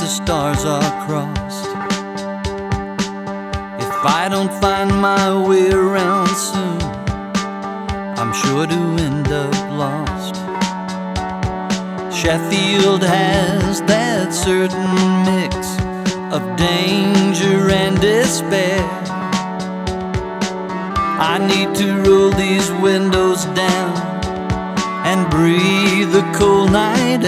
the stars are crossed. If I don't find my way around soon, I'm sure to end up lost. Sheffield has that certain mix of danger and despair. I need to roll these windows down and breathe the cold night